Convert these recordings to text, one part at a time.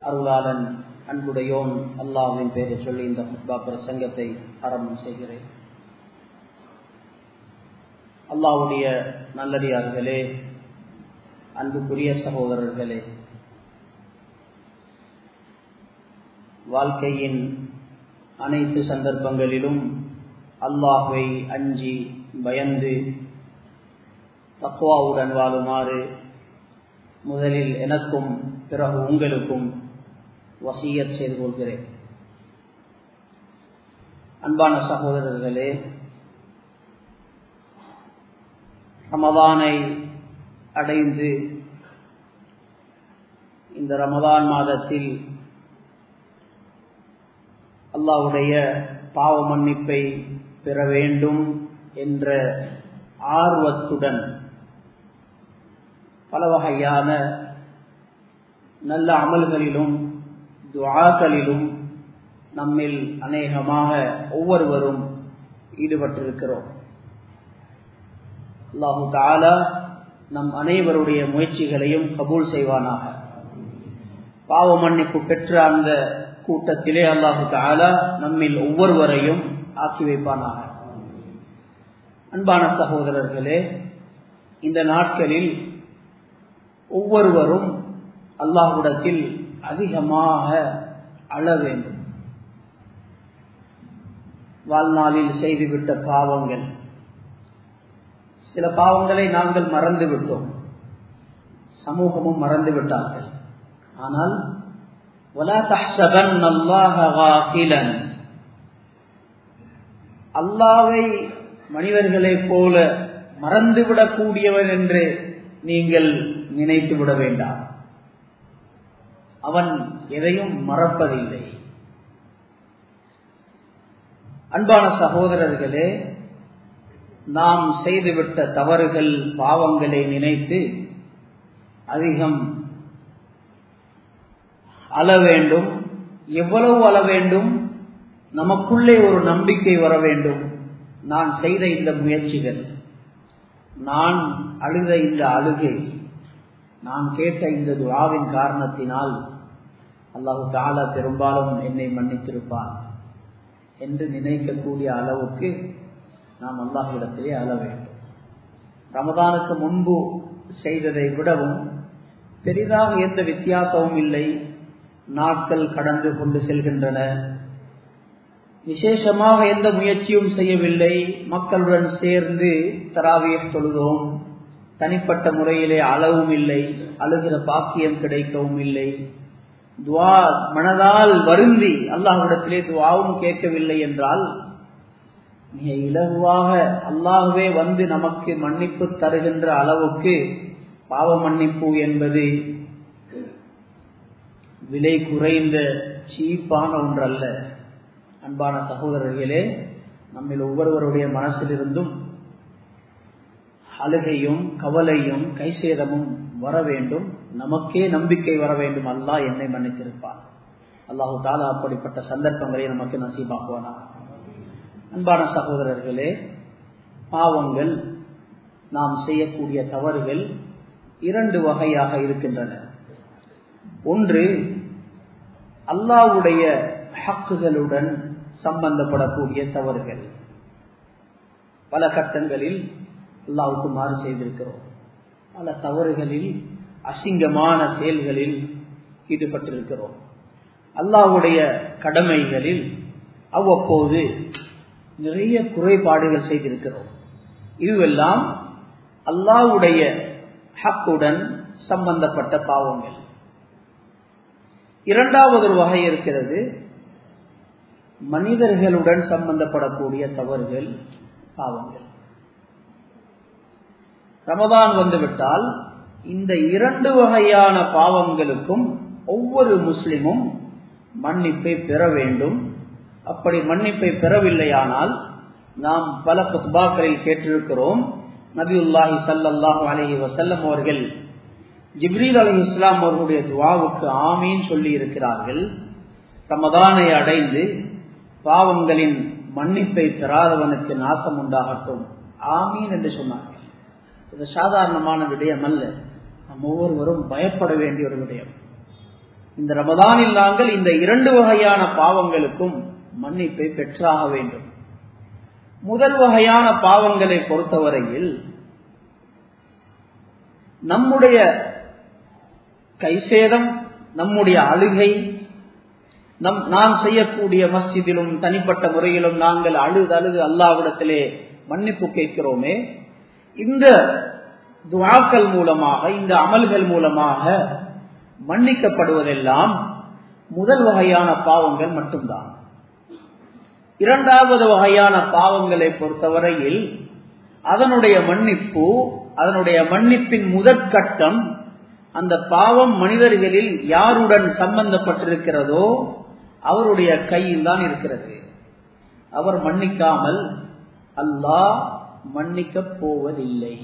அருளாளன் அன்புடையோன் அல்லாஹ்வின் பெயரை சொல்லி இந்த ஹுத்பா பிரசங்கத்தை ஆரம்பம் செய்கிறேன். அல்லாஹ்வுடைய நல்லடியார்களே, அன்புக்குரிய சகோதரர்களே, வாழ்க்கையின் அனைத்து சந்தர்ப்பங்களிலும் அல்லாஹ்வை அஞ்சி பயந்து தக்வாவுடன் வாழுமாறு முதலில் எனக்கும் பிறகு உங்களுக்கும் வசியத் செய்து கொள்கிறேன். அன்பான சகோதரர்களே, ரமதானை அடைந்து இந்த ரமதான் மாதத்தில் அல்லாஹ்வுடைய பாவ மன்னிப்பை பெற வேண்டும் என்ற ஆர்வத்துடன் பல வகையான நல்ல அமல்களிலும் துஆக்களிலும் நம்மில் அநேகமாக ஒவ்வொருவரும் ஈடுபட்டிருக்கிறோம். அல்லாஹு தஆலா நம் அனைவருடைய முயற்சிகளையும் கபூல் செய்வானாக. பாவ மன்னிப்பு பெற்ற அந்த கூட்டத்திலே அல்லாஹு தஆலா நம்மில் ஒவ்வொருவரையும் ஆக்கி வைப்பானாக. அன்பான சகோதரர்களே, இந்த நாட்களில் ஒவ்வொருவரும் அல்லாஹ்விடத்தில் அதிகமாக அழ வேண்டும். வாழ்நாளில் செய்துவிட்ட பாவங்கள், சில பாவங்களை நாங்கள் மறந்து விட்டோம், சமூகமும் மறந்து விட்டார்கள். ஆனால் وَلَا تَحْسَبَنَّ اللَّهَ غَافِلًا, அல்லாஹ்வை மனிதர்களைப் போல மறந்துவிடக்கூடியவன் என்று நீங்கள் நினைத்து விட வேண்டாம். அவன் எதையும் மறப்பதில்லை. அன்பான சகோதரர்களே, நாம் செய்துவிட்ட தவறுகள் பாவங்களை நினைத்து அதிகம் அழ வேண்டும். எவ்வளவு அழ வேண்டும்? நமக்குள்ளே ஒரு நம்பிக்கை வர வேண்டும். நான் செய்த இந்த முயற்சிகள், நான் அழுத இந்த அழுகை, நான் கேட்ட இந்த துஆவின் காரணத்தினால் அல்லாஹு தஆலா பெரும்பாலும் என்னை மன்னித்திருப்பான் என்று நினைக்கக்கூடிய அளவுக்கு நாம் அல்லாஹ்விடத்திலே அழ வேண்டும். ரமதானுக்கு முன்பு செய்ததை விடவும் பெரிதாக எந்த வித்தியாசமும் இல்லை. நாட்கள் கடந்து கொண்டு செல்கின்றன. விசேஷமாக எந்த முயற்சியும் செய்யவில்லை. மக்களுடன் சேர்ந்து தராவீஹ் தொழுதோம். தனிப்பட்ட முறையிலே அழவும் இல்லை, அழுகிற பாக்கியம் கிடைக்கவும் இல்லை. துஆ மனதால் வருந்தி அல்லாஹ்விடத்திலே துஆவும் கேட்கவில்லை என்றால் மிக இலகுவாக அல்லாஹ்வே வந்து நமக்கு மன்னிப்பு தருகின்ற அளவுக்கு பாவ மன்னிப்பு என்பது விலை குறைந்த சீப்பான ஒன்றல்ல. அன்பான சகோதரர்களே, நம்மில் ஒவ்வொருவருடைய மனசிலிருந்தும் அழுகையும் கவலையும் கைசேதமும் வர வேண்டும். நமக்கே நம்பிக்கை வர வேண்டும், அல்லாஹ் என்னை மன்னித்திருப்பான். அல்லாஹு தஆலா அப்படிப்பட்ட சந்தர்ப்பங்களை நமக்கு நசீபாக்குவானா. அன்பான சகோதரர்களே, பாவங்கள், நாம் செய்யக்கூடிய தவறுகள் இரண்டு வகையாக இருக்கின்றன. ஒன்று அல்லாஹ்வுடைய ஹக்குகளுடன் சம்பந்தப்படக்கூடிய தவறுகள். பல கட்டங்களில் அல்லாஹ்வுக்கு மாறு செய்திருக்கிறோம். பல தவறுகளில், அசிங்கமான செயல்களில் ஈடுபட்டிருக்கிறோம். அல்லாஹ்வுடைய கடமைகளில் அவ்வப்போது நிறைய குறைபாடுகள் செய்திருக்கிறோம். இதுவெல்லாம் அல்லாஹ்வுடைய ஹக்குடன் சம்பந்தப்பட்ட பாவங்கள். இரண்டாவது ஒரு வகை இருக்கிறது, மனிதர்களுடன் சம்பந்தப்படக்கூடிய தவறுகள், பாவங்கள். ரமதான் வந்துவிட்டால் இந்த இரண்டு வகையான பாவங்களுக்கும் ஒவ்வொரு முஸ்லிமும் மன்னிப்பை பெற வேண்டும். அப்படி மன்னிப்பை பெறவில்லையானால், நாம் பல குத்பாக்களில் கேட்டிருக்கிறோம், நபியுல்லாஹி ஸல்லல்லாஹு அலைஹி வஸல்லம் அவர்கள் ஜிப்ரீல் அலைஹிஸ்ஸலாம் அவர்களுடைய துஆவுக்கு ஆமீன் சொல்லி இருக்கிறார்கள். ரமதானை அடைந்து பாவங்களின் மன்னிப்பை பெறாதவனுக்கு நாசம் உண்டாகட்டும், ஆமீன் என்று சொன்னார்கள். இது சாதாரணமான விடயம் அல்ல. நாம் ஒவ்வொருவரும் பயப்பட வேண்டிய ஒரு விடயம். இந்த ரமதானில் நாங்கள் இந்த 2 வகையான பாவங்களுக்கும் மன்னிப்பை பெற்றாக வேண்டும். முதல் வகையான பாவங்களை பொறுத்தவரையில் நம்முடைய கைசேதம், நம்முடைய அழுகை, நாம் செய்யக்கூடிய மஸ்ஜிதிலும் தனிப்பட்ட முறையிலும் நாங்கள் அழுது அல்லாஹ்விடத்திலே மன்னிப்பு கேட்கிறோமே, இந்த துஆக்கள் மூலமாக, இந்த அமல்கள் மூலமாக மன்னிக்கப்படுவதெல்லாம் முதல் வகையான பாவங்கள் மட்டும்தான். இரண்டாவது வகையான பாவங்களை பொறுத்தவரையில் அதனுடைய மன்னிப்பின் முதற்கட்டம் அந்த பாவம் மனிதர்களில் யாருடன் சம்பந்தப்பட்டிருக்கிறதோ அவருடைய கையில் தான் இருக்கிறது. அவர் மன்னிக்காமல் அல்லாஹ் மன்னிக்கப் போவதில்லை.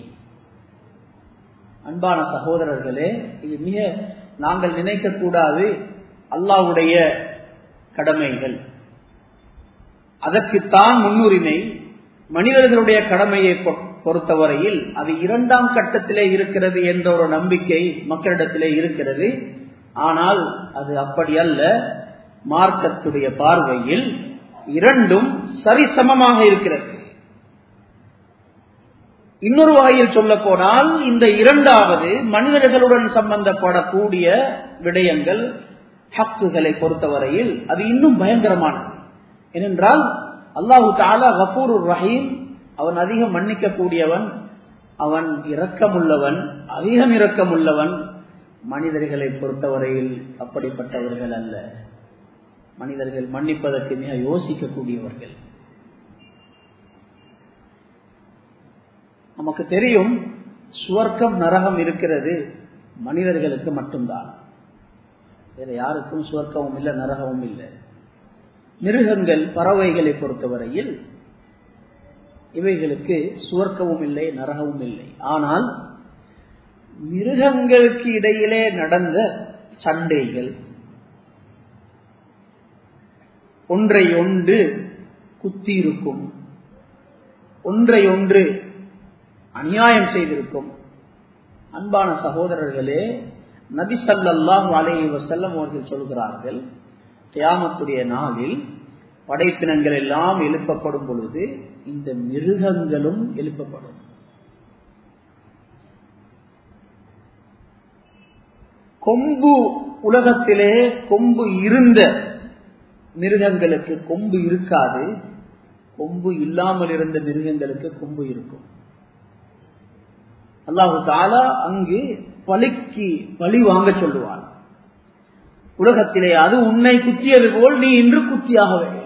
அன்பான சகோதரர்களே, இது மிக நாங்கள் நினைக்கக்கூடாது அல்லாஹ்வுடைய கடமைகள், அதற்குத்தான் முன்னுரிமை. மனிதர்களுடைய கடமையை பொறுத்தவரையில் அது 2ஆம் கட்டத்திலே இருக்கிறது என்ற ஒரு நம்பிக்கை மக்களிடத்திலே இருக்கிறது. ஆனால் அது அப்படி அல்ல. மார்க்கத்துடைய பார்வையில் 2ம் சரிசமமாக இருக்கிறது. இன்னொரு வகையில் சொல்ல போனால் இந்த 2வது மனிதர்களுடன் சம்பந்தப்படக்கூடிய விடயங்கள், ஹக்குகளை பொறுத்தவரையில் அது இன்னும் பயங்கரமானது. ஏனென்றால் அல்லாஹு தஆலா கஃபூருர் ரஹீம், அவன் அதிகம் மன்னிக்கக்கூடியவன், அவன் இரக்கமுள்ளவன், அதிகம் இரக்கமுள்ளவன். மனிதர்களை பொறுத்தவரையில் அப்படிப்பட்டவர்கள் அல்ல. மனிதர்கள் மன்னிப்பதற்கு மிக யோசிக்கக்கூடியவர்கள். நமக்கு தெரியும் சுவர்க்கம் நரகம் இருக்கிறது மனிதர்களுக்கு மட்டும்தான், வேற யாருக்கும் சுவர்க்கமும் இல்லை நரகமும் இல்லை. மிருகங்கள், பறவைகளை பொறுத்தவரையில் இவைகளுக்கு சுவர்க்கமும் இல்லை நரகமும் இல்லை. ஆனால் மிருகங்களுக்கு இடையிலே நடந்த சண்டைகள், ஒன்றை ஒன்று குத்தி இருக்கும், ஒன்றை ஒன்று அநியாயம் செய்திருக்கும். அன்பான சகோதரர்களே, நபி ஸல்லல்லாஹு அலைஹி வஸல்லம் அவர்கள் சொல்கிறார்கள், கியாமத்துடைய நாளில் படைப்பினங்கள் எல்லாம் எழுப்பப்படும் பொழுது இந்த மிருகங்களும் எழுப்பப்படும். கொம்பு, உலகத்திலே கொம்பு இருந்த மிருகங்களுக்கு கொம்பு இருக்காது, கொம்பு இல்லாமல் இருந்த மிருகங்களுக்கு கொம்பு இருக்கும். அல்லாஹு தஆலா அங்கு பலிக்கு பழி வாங்க சொல்லுவார். உலகத்திலே அது உன்னை குத்தியது போல் நீ இன்று குத்தியாக வேண்டும்.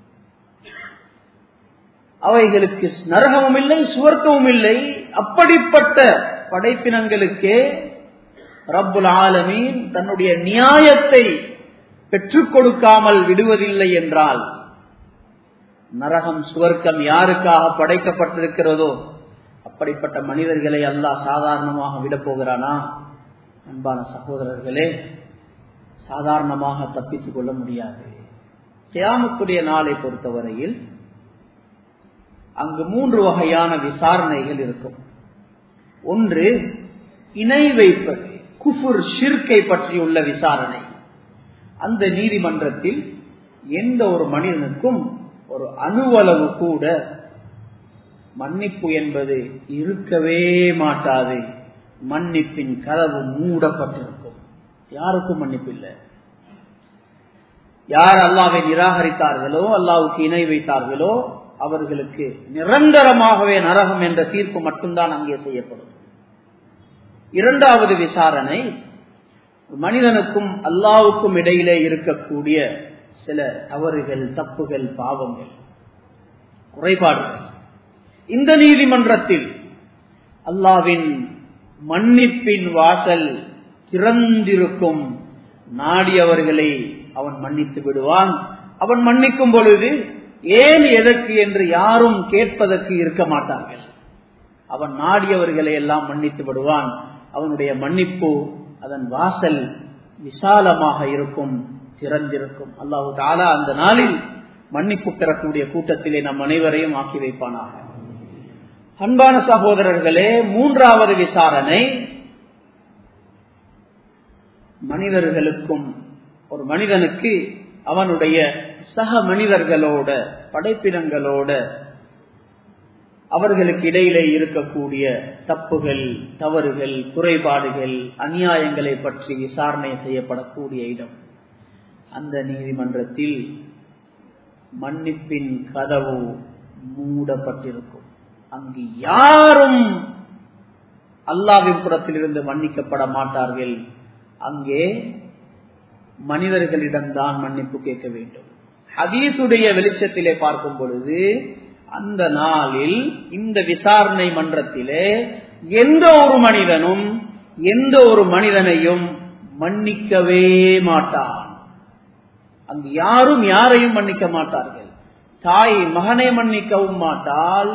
அவைகளுக்கு நரகமும் இல்லை சுவர்க்கமும் இல்லை. அப்படிப்பட்ட படைப்பினங்களுக்கே ரப்புல் ஆலமீன் தன்னுடைய நியாயத்தை பெற்றுக் கொடுக்காமல் விடுவதில்லை என்றால், நரகம் சுவர்க்கம் யாருக்காக படைக்கப்பட்டிருக்கிறதோ அப்படிப்பட்ட மனிதர்களை அல்லாஹ் சாதாரணமாக விடப் போகிறானா? அன்பான சகோதரர்களே, சாதாரணமாக தப்பித்துக் கொள்ள முடியாது. கியாமத்துடைய நாளை பொறுத்தவரையில் அங்கு 3 வகையான விசாரணைகள் இருக்கும். ஒன்று இணை வைப்பது, குஃபுர், ஷிர்கை பற்றியுள்ள விசாரணை. அந்த நீதிமன்றத்தில் எந்த ஒரு மனிதனுக்கும் ஒரு அணுவளவு கூட மன்னிப்பு என்பது இருக்கவே மாட்டாது. மன்னிப்பின் கதவு மூடப்பட்டிருக்கும். யாருக்கும் மன்னிப்பு இல்லை. யார் அல்லாஹ்வை நிராகரித்தார்களோ, அல்லாஹ்வுக்கு இணை வைத்தார்களோ அவர்களுக்கு நிரந்தரமாகவே நரகம் என்ற தீர்ப்பு மட்டும்தான் அங்கே செய்யப்படும். 2வது விசாரணை, மனிதனுக்கும் அல்லாஹ்வுக்கும் இடையிலே இருக்கக்கூடிய சில தவறுகள், தப்புகள், பாவங்கள், குறைபாடுகள். இந்த நீதிமன்றத்தில் அல்லாஹ்வின் மன்னிப்பின் வாசல் திறந்திருக்கும். நாடியவர்களை அவன் மன்னித்து விடுவான். அவன் மன்னிக்கும் பொழுது ஏன், எதற்கு என்று யாரும் கேட்பதற்கு இருக்க மாட்டார்கள். அவன் நாடியவர்களை எல்லாம் மன்னித்து விடுவான். அவனுடைய மன்னிப்பு, அதன் வாசல் விசாலமாக இருக்கும், திறந்திருக்கும். அல்லாஹு தஆலா அந்த நாளில் மன்னிப்பு பெறக்கூடிய கூட்டத்திலே நம் அனைவரையும் ஆக்கி வைப்பானாக. அன்பான சகோதரர்களே, 3வது விசாரணை மனிதர்களுக்கும் ஒரு மனிதனுக்கு அவனுடைய சக மனிதர்களோட, படைப்பினங்களோட, அவர்களுக்கு இடையிலே இருக்கக்கூடிய தப்புகள், தவறுகள், குறைபாடுகள், அநியாயங்களை பற்றி விசாரணை செய்யப்படக்கூடிய இடம். அந்த நீதிமன்றத்தில் மன்னிப்பின் கதவு மூடப்பட்டிருக்கும். அங்கு யாரும் அல்லாஹ்வின் புறத்திலிருந்து மன்னிக்கப்பட மாட்டார்கள். அங்கே மனிதர்களிடம்தான் மன்னிப்பு கேட்க வேண்டும். ஹதீஸுடைய வெளிச்சத்திலே பார்க்கும் பொழுது அந்த நாளில் இந்த விசாரணை மன்றத்திலே எந்த ஒரு மனிதனும் எந்த ஒரு மனிதனையும் மன்னிக்கவே மாட்டான். அங்கு யாரும் யாரையும் மன்னிக்க மாட்டார்கள். தாய் மகனை மன்னிக்கவும் மாட்டாள்,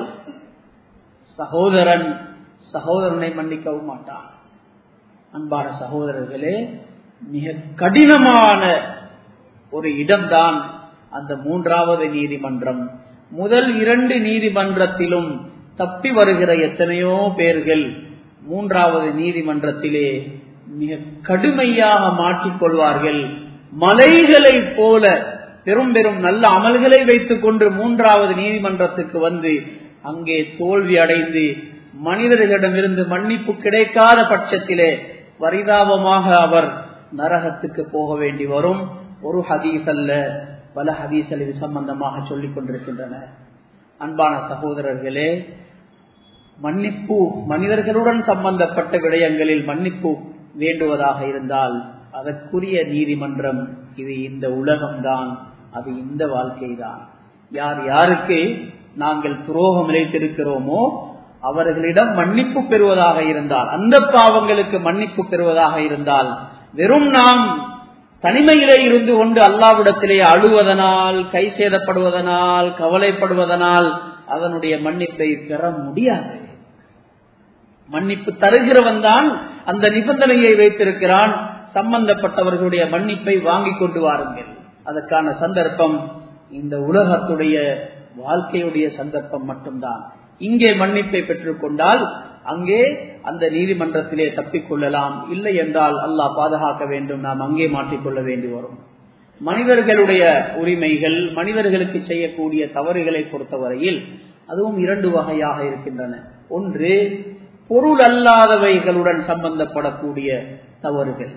சகோதரன் சகோதரனை மன்னிக்கவும் மாட்டான். அன்பான சகோதரர்களே, மிக கடினமான ஒரு இடம்தான் அந்த 3வது நீதிமன்றம். முதல் 2 நீதிமன்றத்திலும் தப்பி வருகிற எத்தனையோ பேர்கள் 3வது நீதிமன்றத்திலே மிக கடுமையாக மாற்றிக்கொள்வார்கள். மலைகளை போல பெரும் பெரும் நல்ல அமல்களை வைத்துக் கொண்டு 3வது நீதிமன்றத்துக்கு வந்து அங்கே தோல்வி அடைந்து மனிதர்களிடமிருந்து மன்னிப்பு கிடைக்காத பட்சத்திலே பரிதாபமாக அவர் நரகத்துக்கு போக வேண்டி வரும். ஒரு ஹதீஸ் அல்ல, பல ஹதீஸ்கள் இது சம்பந்தமாக சொல்லிக் கொண்டிருக்கின்றன. அன்பான சகோதரர்களே, மன்னிப்பு மனிதர்களுடன் சம்பந்தப்பட்ட விடயங்களில் மன்னிப்பு வேண்டுவதாக இருந்தால் அதற்குரிய நீதிமன்றம் இது இந்த உலகம்தான், அது இந்த வாழ்க்கைதான். யார் யாருக்கு நாங்கள் துரோகம் இழைத்திருக்கிறோமோ அவர்களிடம் மன்னிப்பு பெறுவதாக இருந்தால், அந்த பாவங்களுக்கு மன்னிப்பு பெறுவதாக இருந்தால், வெறும் நாம் தனிமையிலே இருந்து கொண்டு அல்லாஹ்விடத்திலே அழுவதனால், கை சேதப்படுவதனால், கவலைப்படுவதனால் அதனுடைய மன்னிப்பை பெற முடியாது. மன்னிப்பு தருகிறவன் தான் அந்த நிபந்தனையை வைத்திருக்கிறான், சம்பந்தப்பட்டவர்களுடைய மன்னிப்பை வாங்கி கொண்டு வாருங்கள். அதற்கான சந்தர்ப்பம் இந்த உலகத்துடைய வாழ்க்கையுடைய சந்தர்ப்பம் மட்டும்தான். இங்கே மன்னிப்பை பெற்றுக் கொண்டால் அங்கே அந்த நீதிமன்றத்திலே தப்பிக்கொள்ளலாம். இல்லை என்றால் அல்லாஹ் பாதுகாக்க வேண்டும், நாம் அங்கே மாற்றிக்கொள்ள வேண்டி வரும். மனிதர்களுடைய உரிமைகள், மனிதர்களுக்கு செய்யக்கூடிய தவறுகளை பொறுத்தவரையில் அதுவும் 2 வகையாக இருக்கின்றன. ஒன்று, பொருள் அல்லாதவைகளுடன் சம்பந்தப்படக்கூடிய தவறுகள்.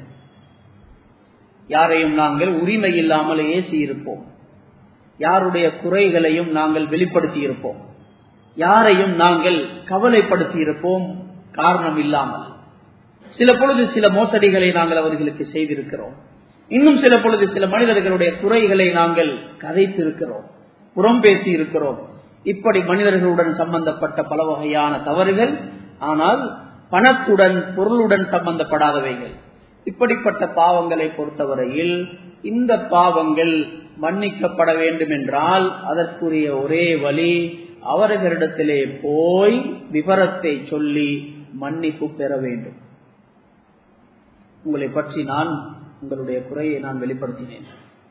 யாரையும் நாங்கள் உரிமை இல்லாமல் ஏசி இருப்போம், யாருடைய குறைகளையும் நாங்கள் வெளிப்படுத்தி இருப்போம், யாரையும் நாங்கள் கவலைப்படுத்தி இருப்போம் காரணம் இல்லாமல். சில பொழுது சில மோசடிகளை நாங்கள் அவர்களுக்கு செய்திருக்கிறோம். இன்னும் சில பொழுது சில மனிதர்களுடைய குறைகளை நாங்கள் கதைத்திருக்கிறோம், புறம் பேசி இருக்கிறோம். இப்படி மனிதர்களுடன் சம்பந்தப்பட்ட பல வகையான தவறுகள், ஆனால் பணத்துடன் பொருளுடன் சம்பந்தப்படாதவைகள். இப்படிப்பட்ட பாவங்களை பொறுத்தவரையில் இந்த பாவங்கள் மன்னிக்கப்பட வேண்டும் என்றால் அதற்குரிய ஒரே வழி, அவர்களிடத்திலே போய் விவரத்தை சொல்லி மன்னிப்பு பெற வேண்டும். உங்களை பற்றி உங்களுடைய குறையை நான் வெளிப்படுத்தினேன்,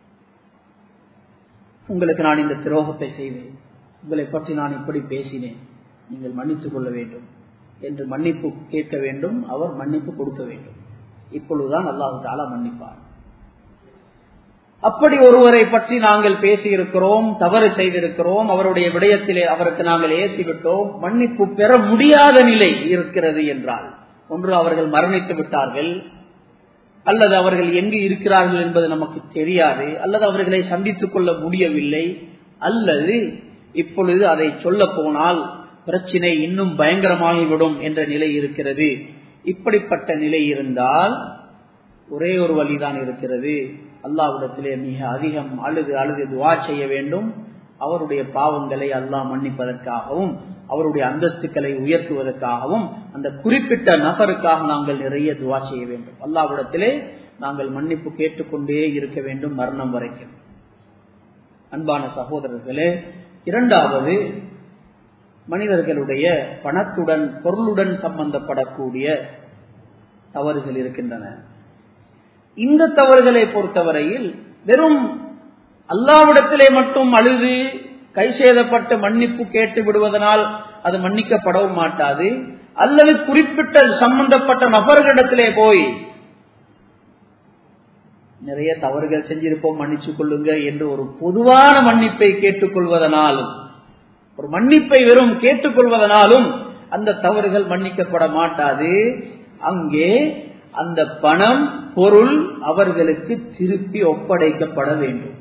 உங்களுக்கு நான் இந்த துரோகத்தை செய்தேன், உங்களை பற்றி நான் இப்படி பேசினேன், நீங்கள் மன்னித்துக் கொள்ள வேண்டும் என்று மன்னிப்பு கேட்க வேண்டும். அவர் மன்னிப்பு கொடுக்க வேண்டும். இப்பொழுதுதான் அல்லாஹ் தஆலா மன்னிப்பார். அப்படி ஒருவரை பற்றி நாங்கள் பேசியிருக்கிறோம், தவறு செய்திருக்கிறோம், அவருடைய விடயத்திலே அவருக்கு நாங்கள் ஏசிவிட்டோம், மன்னிப்பு பெற முடியாத நிலை இருக்கிறது என்றால், ஒன்று அவர்கள் மரணித்து விட்டார்கள், அல்லது அவர்கள் எங்கு இருக்கிறார்கள் என்பது நமக்கு தெரியாது, அல்லது அவர்களை சந்தித்துக் கொள்ள முடியவில்லை, அல்லது இப்பொழுது அதை சொல்ல போனால் பிரச்சினை இன்னும் பயங்கரமாகிவிடும் என்ற நிலை இருக்கிறது. இப்படிப்பட்ட நிலை இருந்தால் ஒரே ஒரு வழிதான் இருக்கிறது, அல்லாஹ்விடத்திலே மிக அதிகம் அழுது துஆ செய்ய வேண்டும். அவருடைய பாவங்களை அல்லாஹ் மன்னிப்பதற்காகவும் அவருடைய அந்தஸ்துக்களை உயர்த்துவதற்காகவும் அந்த குறிப்பிட்ட நபருக்காக நாங்கள் நிறைய துஆ செய்ய வேண்டும். அல்லாஹ்விடத்திலே நாங்கள் மன்னிப்பு கேட்டுக்கொண்டே இருக்க வேண்டும் மரணம் வரைக்கும். அன்பான சகோதரர்களே, இரண்டாவது, மனிதர்களுடைய பணத்துடன் பொருளுடன் சம்பந்தப்படக்கூடிய தவறுகள் இருக்கின்றன. இந்த தவறுகளை பொறுத்தவரையில் வெறும் அல்லாஹ்விடத்திலே மட்டும் அழுது கை சேதப்பட்டு மன்னிப்பு கேட்டு விடுவதனால் அது மன்னிக்கப்படவும் மாட்டாது. அல்லது குறிப்பிட்ட சம்பந்தப்பட்ட நபர்களிடத்திலே போய் நிறைய தவறுகள் செஞ்சிருப்போம், மன்னிச்சு கொள்ளுங்க என்று ஒரு பொதுவான மன்னிப்பை கேட்டுக்கொள்வதனாலும், ஒரு மன்னிப்பை வெறும் கேட்டுக்கொள்வதனாலும் அந்த தவறுகள் மன்னிக்கப்பட மாட்டாது. அங்கே அந்த பணம், பொருள் அவர்களுக்கு திருப்பி ஒப்படைக்கப்பட வேண்டும்.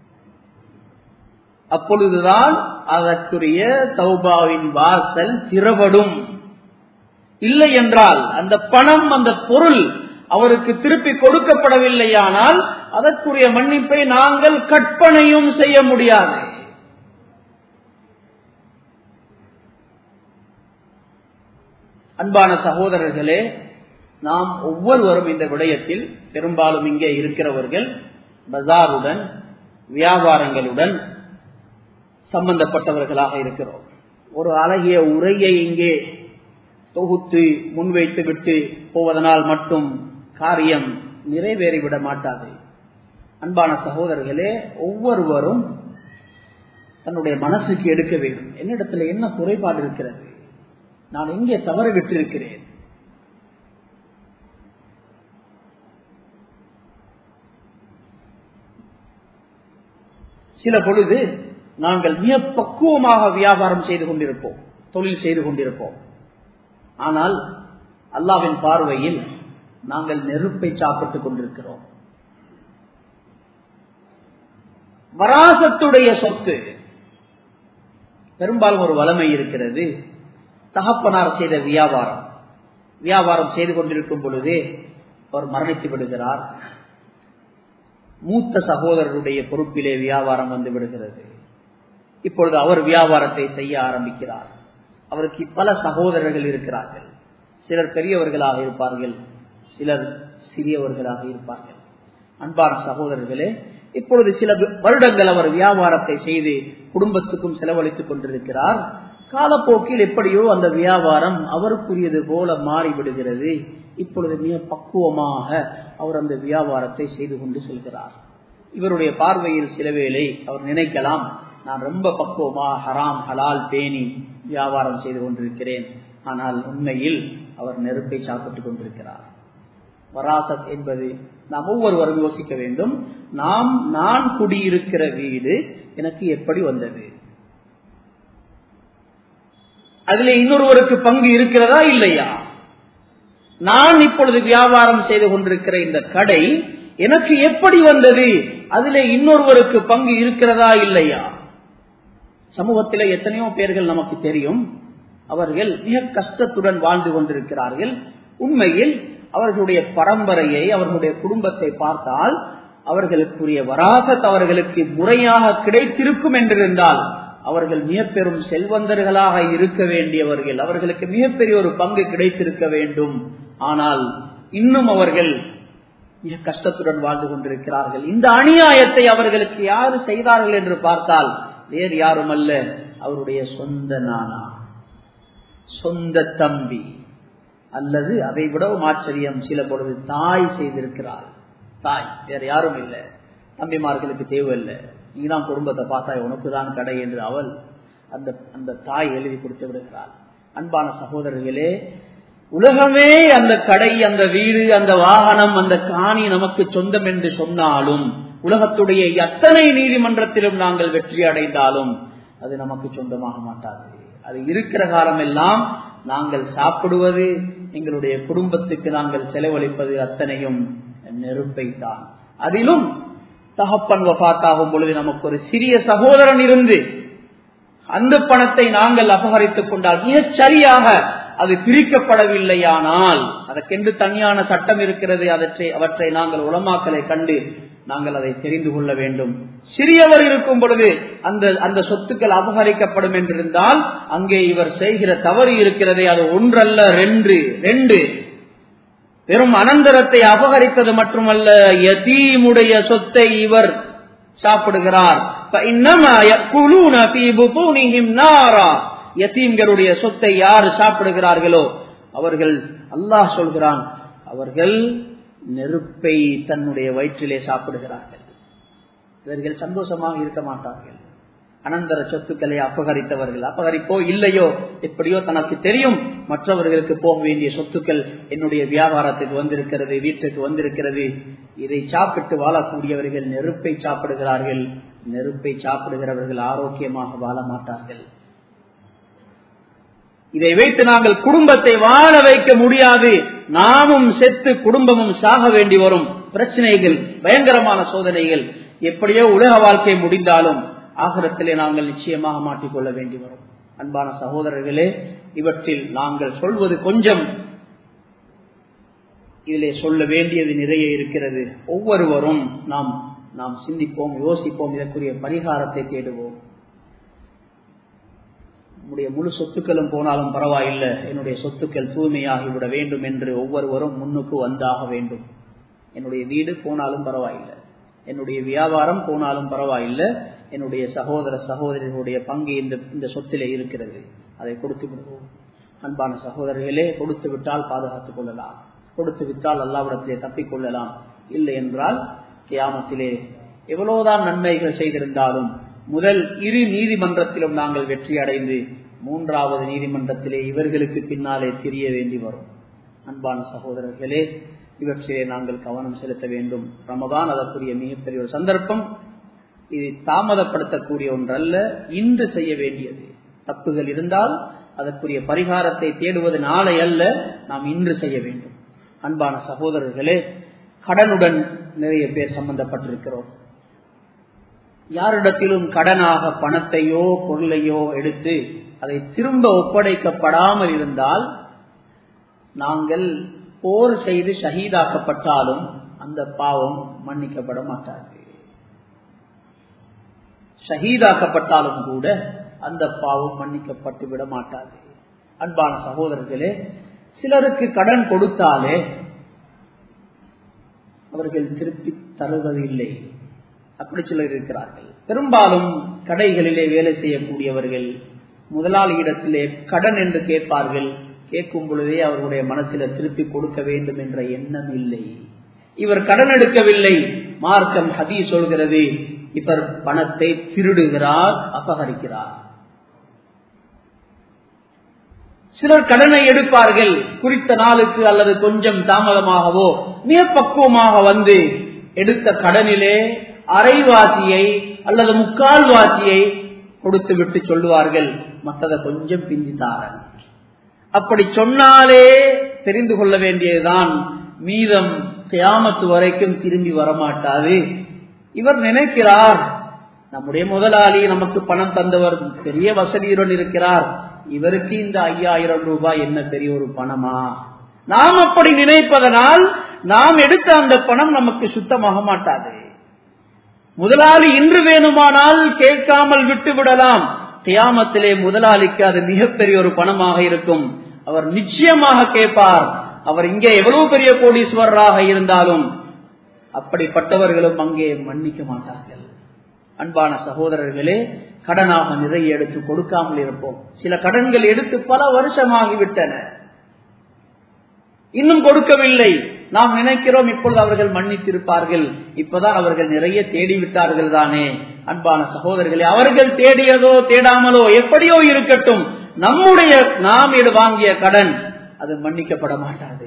அப்பொழுதுதான் அதற்குரிய தௌபாவின் வாசல் திறப்படும். இல்லை என்றால் அந்த பணம், அந்த பொருள் அவருக்கு திருப்பி கொடுக்கப்படவில்லையானால் அதற்குரிய மன்னிப்பை நாங்கள் கற்பனையும் செய்ய முடியாது. அன்பான சகோதரர்களே, நாம் ஒவ்வொருவரும் இந்த விடயத்தில், பெரும்பாலும் இங்கே இருக்கிறவர்கள் பஜாருடன், வியாபாரங்களுடன் சம்பந்தப்பட்டவர்களாக இருக்கிறோம். ஒரு அழகிய உரையை இங்கே தொகுத்து முன்வைத்து விட்டு போவதனால் மட்டும் காரியம் நிறைவேறிவிட மாட்டாது. அன்பான சகோதரர்களே, ஒவ்வொருவரும் தன்னுடைய மனசுக்கு எடுக்க வேண்டும். என்னிடத்துல என்ன குறைபாடு இருக்கிறது, நான் எங்கே தவறு விட்டிருக்கிறேன். சில பொழுது நாங்கள் மிக பக்குவமாக வியாபாரம் செய்து கொண்டிருப்போம், தொழில் செய்து கொண்டிருப்போம். ஆனால் அல்லாஹ்வின் பார்வையில் நாங்கள் நெருப்பை சாப்பிட்டுக் கொண்டிருக்கிறோம். வராசத்துடைய சொத்து பெரும்பாலும் ஒரு வளமை இருக்கிறது. தகப்பனார் செய்த வியாபாரம் செய்து கொண்டிருக்கும் பொழுதே அவர் மரணித்து விடுகிறார். மூத்த சகோதரருடைய பொறுப்பிலே வியாபாரம் வந்து விடுகிறது. இப்பொழுது அவர் வியாபாரத்தை செய்ய ஆரம்பிக்கிறார். அவருக்கு பல சகோதரர்கள் இருக்கிறார்கள். சிலர் பெரியவர்களாக இருப்பார்கள், சிலர் சிறியவர்களாக இருப்பார்கள். அன்பான சகோதரர்களே, இப்பொழுது சில வருடங்கள் அவர் வியாபாரத்தை செய்து குடும்பத்துக்கும் செலவழித்துக் கொண்டிருக்கிறார். காலப்போக்கில் எப்படியோ அந்த வியாபாரம் அவருக்குரியது போல மாறிவிடுகிறது. இப்பொழுது மிக பக்குவமாக அவர் அந்த வியாபாரத்தை செய்து கொண்டு செல்கிறார். இவருடைய பார்வையில் சில வேளை அவர் நினைக்கலாம், நான் ரொம்ப பக்குவமாக ஹராம் ஹலால் பேணி வியாபாரம் செய்து கொண்டிருக்கிறேன். ஆனால் உண்மையில் அவர் நெருப்பை சாப்பிட்டுக் கொண்டிருக்கிறார். வராசத் என்பது நாம் ஒவ்வொருவரும் யோசிக்க வேண்டும். நான் குடியிருக்கிற வீடு எனக்கு எப்படி வந்தது, அதில் இன்னொருவருக்கு பங்கு இருக்கிறதா இல்லையா? நான் இப்பொழுது வியாபாரம் செய்து கொண்டிருக்கிற இந்த கடை எனக்கு எப்படி வந்தது, அதிலே இன்னொருவருக்கு பங்கு இருக்கிறதா இல்லையா? சமூகத்திலே எத்தனையோ பேர்கள் நமக்கு தெரியும், அவர்கள் மிக கஷ்டத்துடன் வாழ்ந்து கொண்டிருக்கிறார்கள். உண்மையில் அவர்களுடைய பரம்பரையை, அவர்களுடைய குடும்பத்தை பார்த்தால் அவர்களுக்குரிய வராசத் அவர்களுக்கு முறையாக கிடைத்திருக்கும் என்றிருந்தால் அவர்கள் மிக பெரும் செல்வந்தர்களாக இருக்க வேண்டியவர்கள், அவர்களுக்கு மிகப்பெரிய ஒரு பங்கு கிடைத்திருக்க வேண்டும். ஆனால் இன்னும் அவர்கள் மிக கஷ்டத்துடன் வாழ்ந்து கொண்டிருக்கிறார்கள். இந்த அநியாயத்தை அவர்களுக்கு யாரு செய்தார்கள் என்று பார்த்தால் வேறு யாரும் அல்ல, அவருடைய சொந்த நானா, சொந்த தம்பி, அல்லது அதை விடவும் ஆச்சரியம், சில பொழுது தாய் செய்திருக்கிறாள். தாய், வேற யாரும் இல்லை, தம்பிமார்களுக்கு தேவையில்லை, நீதான் குடும்பத்தை பார்த்தா உனக்குதான் கடை என்று அவள் அந்த தாய் எழுதி கொடுத்து விடுகிறாள். அன்பான சகோதரர்களே, உலகமே அந்த கடை, அந்த வீடு, அந்த வாகனம், அந்த காணி நமக்கு சொந்தம் என்று சொன்னாலும், உலகத்துடைய எத்தனை நீதிமன்றத்திலும் நாங்கள் வெற்றி அடைந்தாலும் அது நமக்கு சொந்தமாக மாட்டாது. அது இருக்கிற காலம் எல்லாம் நாங்கள் சாப்பிடுவது, எங்களுடைய குடும்பத்துக்கு நாங்கள் செலவழிப்பது அத்தனையும் நெருப்பை தான். அதிலும் தகப்பன் வஃபாத்தாகும் பொழுது நமக்கு ஒரு சிறிய சகோதரன் இருந்து அந்த பணத்தை நாங்கள் அபகரித்துக் கொண்டால் மிகச் சரியாக அது பிரிக்கப்படவில்லையானால் அதற்கென்று தனியான சட்டம் இருக்கிறது. அவற்றை நாங்கள் உலமாக்களை கண்டு நாங்கள் அதை தெரிந்து கொள்ள வேண்டும். சிறியவர் இருக்கும் பொழுது அந்த சொத்துக்கள் அபகரிக்கப்படும் என்றிருந்தால் அங்கே இவர் செய்கிற தவறு இருக்கிறதே, அது ஒன்றல்ல ரெண்டு. வெறும் அனந்தரத்தை அபகரித்தது மட்டுமல்ல, யதீமுடைய சொத்தை இவர் சாப்பிடுகிறார். யதீம்களுடைய சொத்தை யார் சாப்பிடுகிறார்களோ அவர்கள், அல்லாஹ் சொல்கிறான், அவர்கள் நெருப்பை தன்னுடைய வயிற்றிலே சாப்பிடுகிறார்கள். இவர்கள் சந்தோஷமாக இருக்க மாட்டார்கள். அனந்தர சொத்துக்களை அபகரித்தவர்கள், அபகரிப்போ இல்லையோ எப்படியோ தனக்கு தெரியும் மற்றவர்களுக்கு போக வேண்டிய சொத்துக்கள் என்னுடைய வியாபாரத்துக்கு வந்திருக்கிறது, வீட்டுக்கு வந்திருக்கிறது. இதை சாப்பிட்டு வாழக்கூடியவர்கள் நெருப்பை சாப்பிடுகிறார்கள். நெருப்பை சாப்பிடுகிறவர்கள் ஆரோக்கியமாக வாழ மாட்டார்கள். இதை வைத்து நாங்கள் குடும்பத்தை வாழ வைக்க முடியாது. நாமும் செத்து குடும்பமும் சாக வேண்டி வரும். பிரச்சனைகள், பயங்கரமான சோதனைகள். எப்படியோ உலக வாழ்க்கை முடிந்தாலும் ஆகிரத்திலே நாங்கள் நிச்சயமாக மாட்டிக்கொள்ள வேண்டி வரும். அன்பான சகோதரர்களே, இவற்றில் நாங்கள் சொல்வது கொஞ்சம், இதிலே சொல்ல வேண்டியது நிறைய இருக்கிறது. ஒவ்வொருவரும் நாம் சிந்திப்போம், யோசிப்போம், இதற்குரிய பரிகாரத்தை தேடுவோம். நம்முடைய முழு சொத்துக்களும் போனாலும் பரவாயில்லை, என்னுடைய சொத்துக்கள் தூய்மையாகிவிட வேண்டும் என்று ஒவ்வொருவரும் முன்னுக்கு வந்தாக வேண்டும். என்னுடைய வீடு போனாலும் பரவாயில்லை, என்னுடைய வியாபாரம் போனாலும் பரவாயில்லை, என்னுடைய சகோதர சகோதரிகளுடைய பங்கு இந்த சொத்திலே இருக்கிறது, அதை கொடுத்து விடுவோம். அன்பான சகோதரர்களே, கொடுத்து விட்டால் பாதுகாத்துக் கொள்ளலாம், கொடுத்து விட்டால் அல்லாஹ்விடத்திலே தப்பிக்கொள்ளலாம். இல்லை என்றால் கியாமத்திலே எவ்வளவுதான் நன்மைகள் செய்திருந்தாலும் முதல் 2 நீதிமன்றத்திலும் நாங்கள் வெற்றி அடைந்து 3வது நீதிமன்றத்திலே இவர்களுக்கு பின்னாலே தெரிய வேண்டி வரும். அன்பான சகோதரர்களே, இவற்றிலே நாங்கள் கவனம் செலுத்த வேண்டும். ரமதான் அதற்குரிய மிகப்பெரிய ஒரு சந்தர்ப்பம். இது தாமதப்படுத்தக்கூடிய ஒன்றல்ல, இன்று செய்ய வேண்டியது. தப்புகள் இருந்தால் அதற்குரிய பரிகாரத்தை தேடுவது நாளை அல்ல, நாம் இன்று செய்ய வேண்டும். அன்பான சகோதரர்களே, கடனுடன் நிறைய பேர் சம்பந்தப்பட்டிருக்கிறோம். யாரிடத்திலும் கடனாக பணத்தையோ பொருளையோ எடுத்து அதை திரும்ப ஒப்படைக்கப்படாமல் இருந்தால், நாங்கள் போர் செய்து ஷஹீதாக்கப்பட்டாலும் அந்த பாவம் மன்னிக்கப்பட மாட்டாது. ஷஹீதாக்கப்பட்டாலும் கூட அந்த பாவம் மன்னிக்கப்பட்டு விட மாட்டாது. அன்பான சகோதரர்களே, சிலருக்கு கடன் கொடுத்தாலே அவர்கள் திருப்பி தருவதில்லை. அப்படி சிலர் இருக்கிறார்கள். பெரும்பாலும் கடைகளிலே வேலை செய்யக்கூடியவர்கள் முதலாளியிடத்திலே கடன் என்று கேட்பார்கள். கேட்கும் பொழுதே அவர்களுடைய மனசில திருப்பி கொடுக்க வேண்டும் என்ற எண்ணம் இல்லை. இவர் கடன் எடுக்கவில்லை, மார்க்கம் ஹதீஸ் சொல்கிறது, இவர் பணத்தை திருடுகிறார், அபகரிக்கிறார். சிலர் கடனை எடுப்பார்கள், குறித்த நாளுக்கு அல்லது கொஞ்சம் தாமதமாகவோ மிக பக்குவமாக வந்து எடுத்த கடனிலே அரைவாசியை அல்லது முக்கால்வாசியை கொடுத்து விட்டு சொல்லுவார்கள், மற்றதை கொஞ்சம் பிஞ்சித்தாரன். அப்படி சொன்னாலே தெரிந்து கொள்ள வேண்டியதுதான், மீதம் கியாமத்து வரைக்கும் திரும்பி வரமாட்டாது. இவர் நினைக்கிறார், நம்முடைய முதலாளி நமக்கு பணம் தந்தவர் பெரிய வசதியுடன் இருக்கிறார், இவருக்கு இந்த 5000 ரூபாய் என்ன பெரிய ஒரு பணமா? நாம் அப்படி நினைப்பதனால் நாம் எடுத்த அந்த பணம் நமக்கு சுத்தமாக மாட்டாது. முதலாளி இன்று வேணுமானால் கேட்காமல் விட்டு விடலாம், கியாமத்திலே முதலாளிக்கு அது மிகப்பெரிய ஒரு பணமாக இருக்கும். அவர் நிச்சயமாக கேட்பார். அவர் இங்கே எவ்வளவு பெரிய கோடீஸ்வரராக இருந்தாலும் அப்படிப்பட்டவர்களும் அங்கே மன்னிக்க மாட்டார்கள். அன்பான சகோதரர்களே, கடனாக நிறைய எடுத்து கொடுக்காமல் இருப்போம். சில கடன்கள் எடுத்து பல வருஷமாகிவிட்டன, இன்னும் கொடுக்கவில்லை. நாம் நினைக்கிறோம் இப்பொழுது அவர்கள் மன்னித்திருப்பார்கள், இப்பதான் அவர்கள் நிறைய தேடிவிட்டார்கள் தானே. அன்பான சகோதரர்களே, அவர்கள் தேடியதோ தேடாமலோ எப்படியோ இருக்கட்டும், நம்முடைய நாம் வாங்கிய கடன் அது மன்னிக்கப்பட மாட்டாது.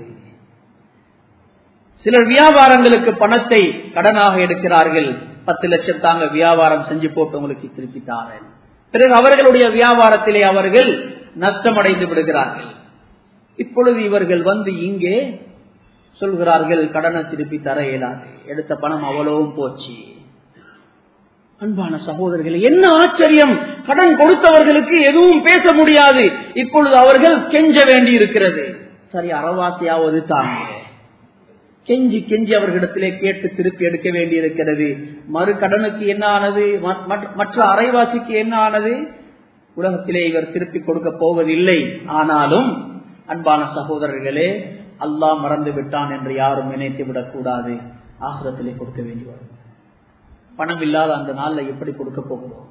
சிலர் வியாபாரங்களுக்கு பணத்தை கடனாக எடுக்கிறார்கள். 10 லட்சம் தாங்க, வியாபாரம் செஞ்சு போட்டு உங்களுக்கு திருப்பி தாரேன். பிறகு அவர்களுடைய வியாபாரத்திலே அவர்கள் நஷ்டமடைந்து விடுகிறார்கள். இப்பொழுது இவர்கள் வந்து இங்கே சொல்கிறார்கள், கடனை திருப்பி தர இயலாது, எடுத்த பணம் அவ்வளவும் போச்சு. அன்பான சகோதரர்களே, என்ன ஆச்சரியம்! கடன் கொடுத்தவர்களுக்கு எதுவும் பேச முடியாது. இப்பொழுது அவர்கள் கெஞ்ச வேண்டி இருக்கிறது. சரி, அறவாசியாவது தாங்க. கெஞ்சி கெஞ்சி அவர்களிடத்திலே கேட்டு திருப்பி எடுக்க வேண்டி இருக்கிறது. மறு கடனுக்கு என்ன ஆனது? மற்ற அரைவாசிக்கு என்ன ஆனது? உலகத்திலே இவர் திருப்பி கொடுக்க போவதில்லை. ஆனாலும் அன்பான சகோதரர்களே, அல்லாஹ் மறந்து விட்டான் என்று யாரும் நினைத்து விடக்கூடாது. ஆகிரத்திலே கொடுக்க வேண்டி வரும். பணம் இல்லாத அந்த நாள்ல எப்படி கொடுக்க போகிறோம்?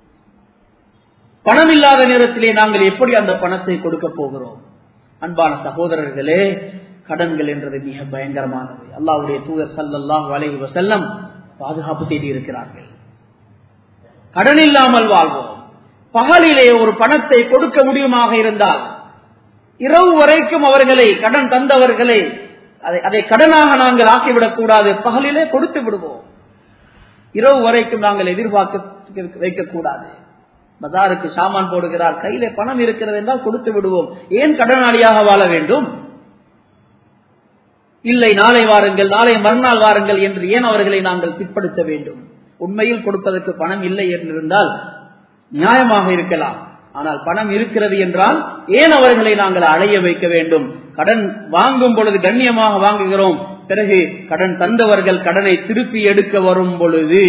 பணம் இல்லாத நேரத்திலே நாங்கள் எப்படி அந்த பணத்தை கொடுக்க போகிறோம்? அன்பான சகோதரர்களே, கடன்கள் என்றது மிக பயங்கரமானது. அல்லாஹ்வுடைய தூதர் ஸல்லல்லாஹு அலைஹி வஸல்லம் பாதுகாப்பு தேடி இருக்கிறார்கள். கடன் இல்லாமல் வாழ்வோம். பகலிலே ஒரு பணத்தை கொடுக்க முடியுமாக இருந்தால் இரவு வரைக்கும் அவர்களை கடன் தந்தவர்களை அதை கடனாக நாங்கள் ஆக்கிவிடக் கூடாது. பகலிலே கொடுத்து விடுவோம். இரவு வரைக்கும் நாங்கள் எதிர்பார்க்க வைக்கக்கூடாது. பஜாருக்கு சாமான் போடுகிறார், கையிலே பணம் இருக்கிறது என்றால் கொடுத்து விடுவோம். ஏன் கடனாளியாக வாழ வேண்டும்? இல்லை நாளை வாருங்கள், நாளை மறுநாள் வாருங்கள் என்று ஏன் அவர்களை நாங்கள் பிற்படுத்த வேண்டும்? உண்மையில் கொடுப்பதற்கு பணம் இல்லை என்றிருந்தால் நியாயமாக இருக்கலாம். ஆனால் பணம் இருக்கிறது என்றால் ஏன் அவர்களை நாங்கள் அலைய வைக்க வேண்டும்? கடன் வாங்கும் பொழுது கண்ணியமாக வாங்குகிறோம். பிறகு கடன் தந்தவர்கள் கடனை திருப்பி எடுக்க வரும் பொழுது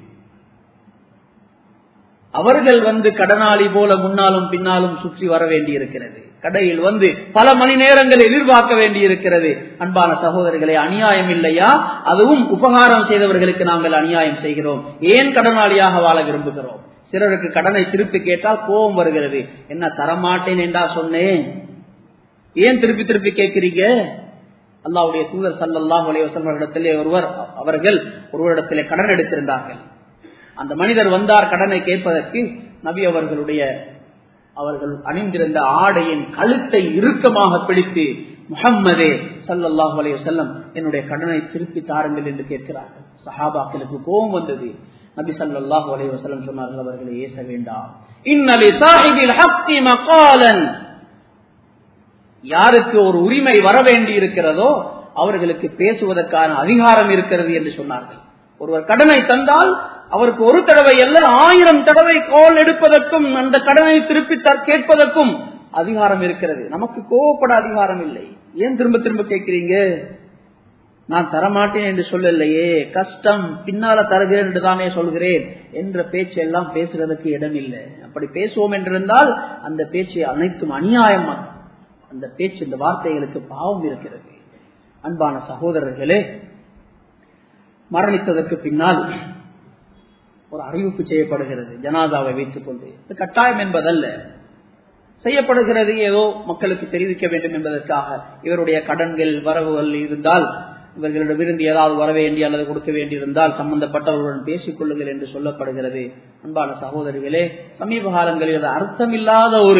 அவர்கள் கடனாளி போல முன்னாலும் பின்னாலும் சுற்றி வர வேண்டியிருக்கிறது. கடையில் பல மணி நேரங்கள் எதிர்பார்க்க வேண்டியிருக்கிறது. அன்பான சகோதரர்களே, அநியாயம் இல்லையா? அதுவும் உபகாரம் செய்தவர்களுக்கு நாங்கள் அநியாயம் செய்கிறோம். ஏன் கடனாளியாக வாழ விரும்புகிறோம்? சிலருக்கு கடனை திருப்பி கேட்டால் கோபம் வருகிறது. என்ன தரமாட்டேன் என்றா சொன்னேன், ஏன் திருப்பி திருப்பி கேட்கிறீங்க? அல்லாஹ்வுடைய தூதர் ஸல்லல்லாஹு அலைஹி வஸல்லம் இடத்திலே அவர்கள் ஒருவரிடத்திலே கடன் எடுத்திருந்தார்கள். அந்த மனிதர் வந்தார் கடனை கேட்பதற்கு. நபி அவர்கள் அணிந்திருந்த ஆடையின் கழுத்தை இறுக்கமாக பிடித்து, முஹம்மதே ஸல்லல்லாஹு அலைஹி வஸல்லம் என்னுடைய கடனை திருப்பி தாருங்கள் என்று கேட்கிறார்கள். சஹாபாக்களுக்கு கோபம் வந்தது. நபி ஸல்லல்லாஹு அலைஹி வஸல்லம் சொன்னார்கள், அவர்களை ஏச வேண்டாம். இன்னலி ஸாஹிபில் ஹக்கி மகாலன், யாருக்கு ஒரு உரிமை வர வேண்டி இருக்கிறதோ அவர்களுக்கு பேசுவதற்கான அதிகாரம் இருக்கிறது என்று சொன்னார்கள். ஒருவர் கடனை தந்தால் அவருக்கு ஒரு தடவை அல்ல 1000 தடவை கால் எடுப்பதற்கும் அந்த கடனை திருப்பி கேட்பதற்கும் அதிகாரம் இருக்கிறது. நமக்கு கோவப்பட அதிகாரம் இல்லை. ஏன் திரும்ப திரும்ப கேட்கிறீங்க? நான் தரமாட்டேன் என்று சொல்லலையே, கஷ்டம் பின்னால தருகிறேன் என்று தானே சொல்கிறேன் என்ற பேச்சு எல்லாம் பேசுறதுக்கு இடம் இல்லை. அப்படி பேசுவோம் என்றிருந்தால் அந்த பேச்சு அனைத்தும் அநியாயம். அந்த பேச்சு, இந்த வார்த்தைகளுக்கு பாவம் இருக்கிறது. அன்பான சகோதரர்களே, மரணித்ததற்கு பின்னால் ஒரு அறிவிப்பு செய்யப்படுகிறது. ஜனாதாவை வைத்துக் கொண்டு கட்டாயம் என்பதல்ல, செய்யப்படுகிறது. ஏதோ மக்களுக்கு தெரிவிக்க வேண்டும் என்பதற்காக. இவருடைய கடன்கள் வரவுகள் இருந்தால், இவர்களிடமிருந்து ஏதாவது வர வேண்டிய அல்லது கொடுக்க வேண்டியிருந்தால் சம்பந்தப்பட்டவர்களுடன் பேசிக் கொள்ளுங்கள் என்று சொல்லப்படுகிறது. அன்பான சகோதரிகளே, சமீப காலங்களில் அர்த்தமில்லாத ஒரு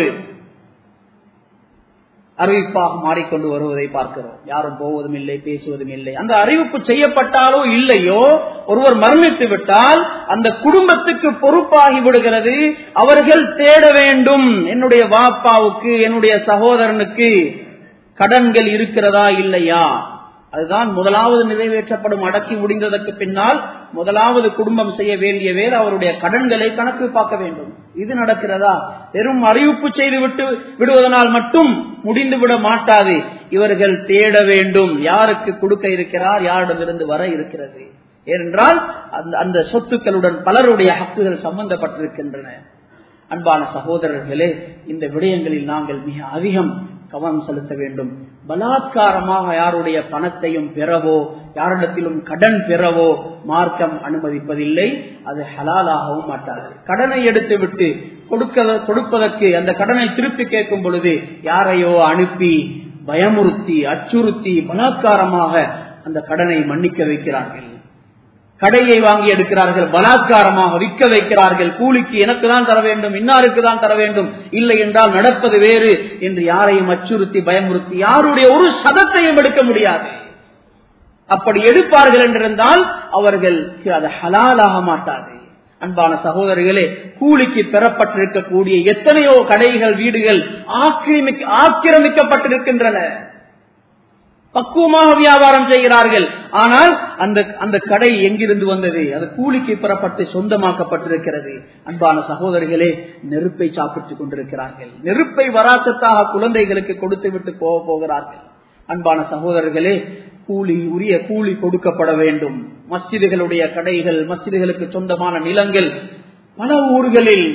அறிவிப்பாக மாறிக்கொண்டு வருவதை பார்க்கிறோம். யாரும் போவதும் இல்லை, பேசுவதும் இல்லை. அந்த அறிவிப்பு செய்யப்பட்டாலோ இல்லையோ, ஒருவர் மரணித்து விட்டால் அந்த குடும்பத்துக்கு பொறுப்பாகி விடுகிறது. அவர்கள் தேட வேண்டும், என்னுடைய வாப்பாவுக்கு என்னுடைய சகோதரனுக்கு கடன்கள் இருக்கிறதா இல்லையா. அதுதான் முதலாவது நிறைவேற்றப்படும். அடக்கி முடிந்ததற்கு பின்னால் முதலாவது குடும்பம் செய்ய வேண்டிய வேறு அவருடைய கடன்களை கணக்கு பார்க்க வேண்டும். இது நடக்கிறதா? வெறும் அறிவிப்பு செய்து விடுவதனால் மட்டும் முடிந்து விட மாட்டாது. இவர்கள் தேட வேண்டும், யாருக்கு கொடுக்க இருக்கிறார், யாரிடமிருந்து வர இருக்கிறது. ஏனென்றால் அந்த சொத்துக்களுடன் பலருடைய ஹக்குகள் சம்பந்தப்பட்டிருக்கின்றன. அன்பான சகோதரர்களே, இந்த விடயங்களில் நாங்கள் மிக அதிகம் கவனம் செலுத்த வேண்டும். பலாத்காரமாக யாருடைய பணத்தையும் பெறவோ யாரிடத்திலும் கடன் பெறவோ மார்க்கம் அனுமதிப்பதில்லை. அது ஹலாலாகவும் மாட்டாது. கடனை எடுத்து விட்டு கொடுப்பதற்கு அந்த கடனை திருப்பி கேட்கும் பொழுது யாரையோ அனுப்பி பயமுறுத்தி அச்சுறுத்தி பலாத்காரமாக அந்த கடனை மன்னிக்க வைக்கிறார்கள். கடையை வாங்கி எடுக்கிறார்கள், பலாத்காரமாக விற்க வைக்கிறார்கள். கூலிக்கு எனக்கு தான் தர வேண்டும், இன்னாருக்கு தான் தர வேண்டும், இல்லை என்றால் நடப்பது வேறு என்று யாரையும் அச்சுறுத்தி பயமுறுத்தி யாருடைய ஒரு சதத்தையும் எடுக்க முடியாது. அப்படி எடுப்பார்கள் என்றிருந்தால் அவர்களுக்கு அது ஹலாலாக மாட்டாது. அன்பான சகோதரிகளே, கூலிக்கு பெறப்பட்டிருக்கக்கூடிய எத்தனையோ கடைகள், வீடுகள் ஆக்கிரமிக்கப்பட்டிருக்கின்றன. பக்குவமாக வியாபாரம் செய்கிறார்கள். ஆனால் அந்த கடை எங்கிருந்து வந்தது? அது கூலிக்கு பெறப்பட்டு சொந்தமாக்கப்பட்டிருக்கிறது. அன்பான சகோதரிகளே, நெருப்பை சாப்பிட்டுக் கொண்டிருக்கிறார்கள். நெருப்பை வராசத்தாக குழந்தைகளுக்கு கொடுத்து விட்டு போகிறார்கள். அன்பான சகோதரர்களே, உரிய கூலி கொடுக்கப்பட வேண்டும். மஸ்ஜிதுகளுடைய கடைகள், மஸ்ஜிதுகளுக்கு சொந்தமான நிலங்கள் பல ஊர்களில்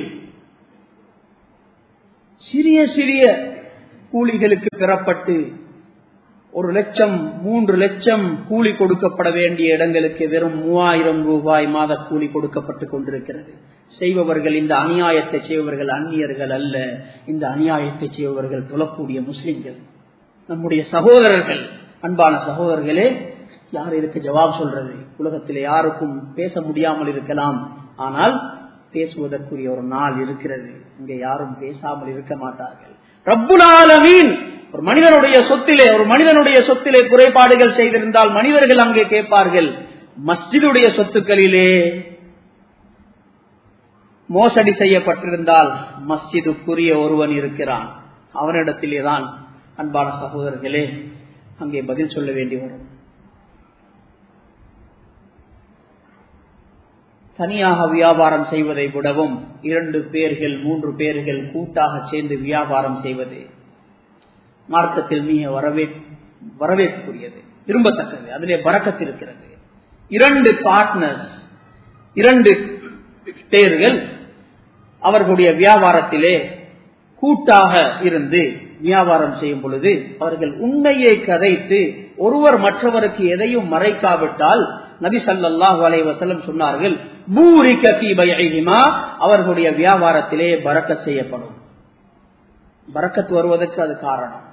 சிறிய சிறிய கூலிகளுக்கு பெறப்பட்டு 1 லட்சம் 3 லட்சம் கூலி கொடுக்கப்பட வேண்டிய இடங்களுக்கு வெறும் 3000 ரூபாய் மாத கூலி கொடுக்கப்பட்டுக் கொண்டிருக்கிறது. செய்பவர்கள், இந்த அநியாயத்தை செய்பவர்கள் அந்நியர்கள் அல்ல. இந்த அநியாயத்தை செய்பவர்கள் தொழக்கூடிய முஸ்லிம்கள், நம்முடைய சகோதரர்கள். அன்பான சகோதரர்களே, யார் இதுக்கு ஜவாப் சொல்றது? உலகத்திலே யாருக்கும் பேச முடியாமல் இருக்கலாம். ஆனால் பேசுவதற்குரிய ஒரு நாள் இருக்கிறது. இங்கே யாரும் பேசாமல் இருக்க மாட்டார்கள். ரப்புல் ஆலமீன் ஒரு மனிதனுடைய சொத்திலே குறைபாடுகள் செய்திருந்தால் மனிதர்கள் அங்கே கேட்பார்கள். மஸ்ஜிதுடைய சொத்துக்களிலே மோசடி செய்யப்பட்டிருந்தால் மஸ்ஜிதுக்குரிய ஒருவன் இருக்கிறான், அவனிடத்திலேதான் அன்பான சகோதரர்களே அங்கே பதில் சொல்ல வேண்டி வரும். தனியாக வியாபாரம் செய்வதை விடவும் 2 பேர்கள் 3 பேர்கள் கூட்டாக சேர்ந்து வியாபாரம் செய்வது மார்க்கத்தில் மிக வரவேற்கக்கூடியது, விரும்பத்தக்கது. அதிலே பரக்கத் இருக்கிறது. 2 பார்ட்னர்ஸ், 2 பேர்கள் அவர்களுடைய வியாபாரத்திலே கூட்டாக இருந்து வியாபாரம் செய்யும் பொழுது அவர்கள் உண்மையை கதைத்து ஒருவர் மற்றவருக்கு எதையும் மறைக்காவிட்டால் நபி ஸல்லல்லாஹு அலைஹி வஸல்லம் சொன்னார்கள், பூரிக ஃபீ பைஇஹிமா, அவர்களுடைய வியாபாரத்திலே பரக்கத் செய்யப்படும். பரக்கத் வருவதற்கு அது காரணம்.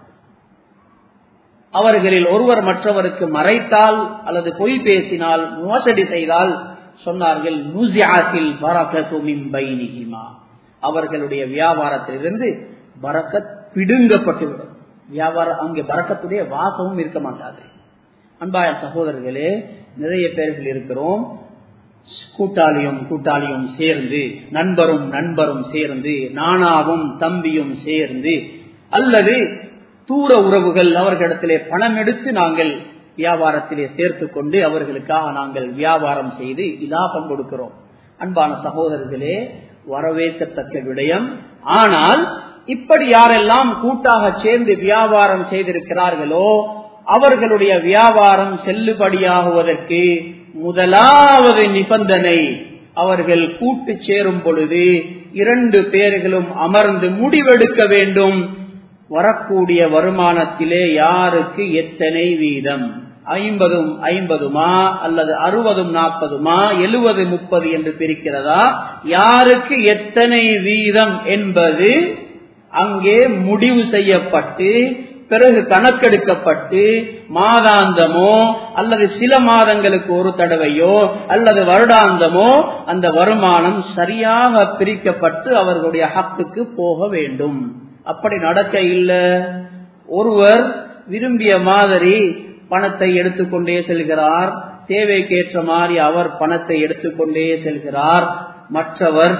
அவர்களில் ஒருவர் மற்றவருக்கு மறைத்தால் அல்லது பொய் பேசினால் மோசடி செய்தால் சொன்னார்கள், நுஸிஅத்தில் பரக்கத்து மின் பைனிஹிமா, அவர்களுடைய வியாபாரத்திலிருந்து பரக்கத் பிடுங்கப்பட்டுவிடும். வியாபாரம் அங்கே பரக்கத்துடைய வாசமும் இருக்க மாட்டாது. அன்பாய சகோதரர்களே, நிறைய பேர்கள் இருக்கிறோம், கூட்டாளியும் சேர்ந்து, நண்பரும் சேர்ந்து, நானாவும் தம்பியும் சேர்ந்து, அல்லது தூர உறவுகள் அவர்களிடத்திலே பணம் எடுத்து நாங்கள் வியாபாரத்திலே சேர்த்து கொண்டு அவர்களுக்காக நாங்கள் வியாபாரம் செய்து இலாபம் கொடுக்கிறோம். அன்பான சகோதரர்களே, வரவேற்கத்தக்க விடயம். ஆனால் இப்படி யாரெல்லாம் கூட்டாக சேர்ந்து வியாபாரம் செய்திருக்கிறார்களோ அவர்களுடைய வியாபாரம் செல்லுபடியாகுவதற்கு முதலாவது நிபந்தனை, அவர்கள் கூட்டு சேரும் பொழுது 2 பேர்களும் அமர்ந்து முடிவெடுக்க வேண்டும். வரக்கூடிய வருமானத்திலே யாருக்கு எத்தனை வீதம், 50-50 அல்லது 60-40 70-30 என்று பிரிக்கிறதா, யாருக்கு எத்தனை வீதம் என்பது அங்கே முடிவு செய்யப்பட்டு பிறகு கணக்கெடுக்கப்பட்டு மாதாந்தமோ அல்லது சில மாதங்களுக்கு ஒரு தடவையோ அல்லது வருடாந்தமோ அந்த வருமானம் சரியாக பிரிக்கப்பட்டு அவர்களுடைய ஹக்குக்கு போக வேண்டும். அப்படி நடக்க இல்லை. ஒருவர் விரும்பிய மாதிரி பணத்தை எடுத்துக்கொண்டே செல்கிறார், தேவைக்கேற்ற மாதிரி அவர் பணத்தை எடுத்துக்கொண்டே செல்கிறார், மற்றவர்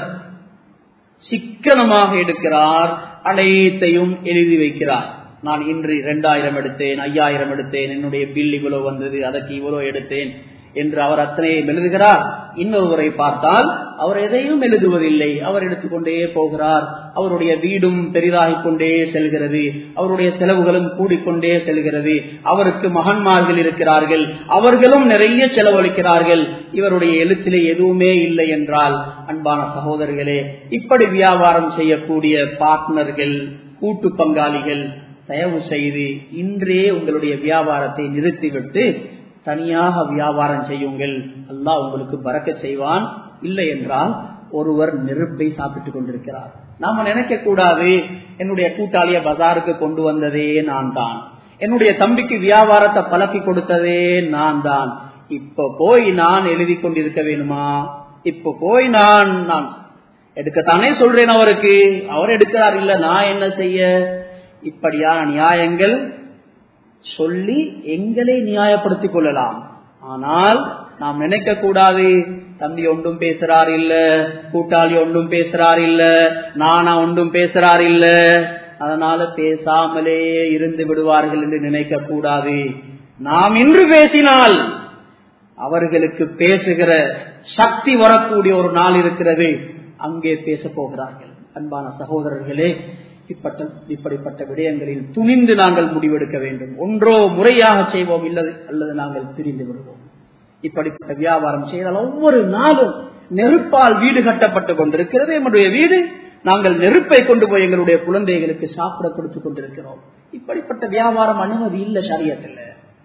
சிக்கனமாக எடுக்கிறார், அனைத்தையும் எழுதி வைக்கிறார். நான் இன்று 2000 எடுத்தேன், 5000 எடுத்தேன், என்னுடைய பில் இவ்வளவு வந்தது, அதற்கு இவ்வளவு எடுத்தேன் என்று அவர் அத்தனையும் எழுதுகிறார். இன்னொருவரை பார்த்தால் அவர் எதையும் எழுதுவதில்லை, அவர் எடுத்துக்கொண்டே போகிறார். அவருடைய வீடும் பெரிதாகிக் கொண்டே செல்கிறது, அவருடைய செலவுகளும் கூடிக்கொண்டே செல்கிறது. அவருக்கு மகன்மார்கள் இருக்கிறார்கள், அவர்களும் நிறைய செலவழிக்கிறார்கள். இவருடைய எழுத்திலே எதுவுமே இல்லை என்றால் அன்பான சகோதரர்களே, இப்படி வியாபாரம் செய்யக்கூடிய பார்ட்னர்கள், கூட்டு பங்காளிகள், தயவு செய்து இன்றே உங்களுடைய வியாபாரத்தை நிறுத்திவிட்டு தனியாக வியாபாரம் செய்யுங்கள். அல்லாஹ் உங்களுக்கு பரக்கத் செய்வான். இல்லை என்றால் ஒருவர் நெருப்பை சாப்பிட்டுக் கொண்டிருக்கிறார். நாம நினைக்க கூடாது, என்னுடைய கூட்டாளிய பஜாருக்கு கொண்டு வந்ததே நான் தான், என்னுடைய தம்பிக்கு வியாபாரத்தை பழக்கி கொடுத்ததே நான் தான். இப்ப போய் நான் எழுதி கொண்டிருக்க வேணுமா? இப்ப போய் நான் எடுக்கத்தானே சொல்றேன் அவருக்கு, அவர் எடுக்கிறார், இல்ல நான் என்ன செய்ய? இப்படியான நியாயங்கள் சொல்லி எங்களை நியாயப்படுத்திக் கொள்ளலாம். ஆனால் நாம் நினைக்க கூடாது, தம்பி ஒன்றும் பேசுறார் இல்ல, கூட்டாளி ஒன்றும் பேசுறார் இல்ல, நானா ஒன்றும் பேசுறார் இல்ல, அதனால பேசாமலே இருந்து விடுவார்கள் என்று நினைக்க கூடாது. நாம் இன்று பேசினால் அவர்களுக்கு பேசுகிற சக்தி வரக்கூடிய ஒரு நாள் இருக்கிறது, அங்கே பேச போகிறார்கள். அன்பான சகோதரர்களே, இப்படிப்பட்ட விடயங்களில் துணிந்து நாங்கள் முடிவெடுக்க வேண்டும். ஒன்றோ முறையாக செய்வோம், அல்லது நாங்கள் பிரிந்து விடுவோம். இப்படிப்பட்ட வியாபாரம் செய்தால் ஒவ்வொரு நாளும் நெருப்பால் வீடு கட்டப்பட்டுக் கொண்டிருக்கிறது. நம்முடைய வீடு நாங்கள் நெருப்பை கொண்டு போய் எங்களுடைய குழந்தைகளுக்கு சாப்பிட கொடுத்துக் கொண்டிருக்கிறோம். இப்படிப்பட்ட வியாபாரம் அனுமதி இல்லை ஷரியத்தில்.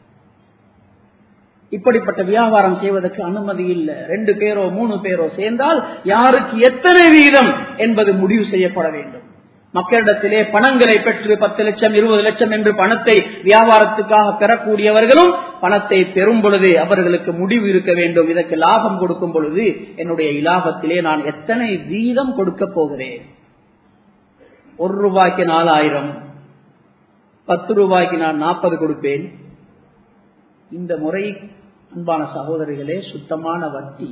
இப்படிப்பட்ட வியாபாரம் செய்வதற்கு அனுமதி இல்லை. 2 பேரோ 3 பேரோ சேர்ந்தால் யாருக்கு எத்தனை வீதம் என்பது முடிவு செய்யப்பட வேண்டும். மக்களிடத்திலே பணங்களை பெற்று 10 லட்சம் 20 லட்சம் என்று பணத்தை வியாபாரத்துக்காக பெறக்கூடியவர்களும் பணத்தை பெறும் பொழுது அவர்களுக்கு முடிவு இருக்க வேண்டும். இதற்கு லாபம் கொடுக்கும் பொழுது என்னுடைய இலாபத்திலே நான் எத்தனை வீதம் கொடுக்க போகிறேன்? 1 ரூபாய்க்கு 4000, 10 ரூபாய்க்கு நான் 40 கொடுப்பேன். இந்த முறை அன்பான சகோதரிகளே சுத்தமான வட்டி.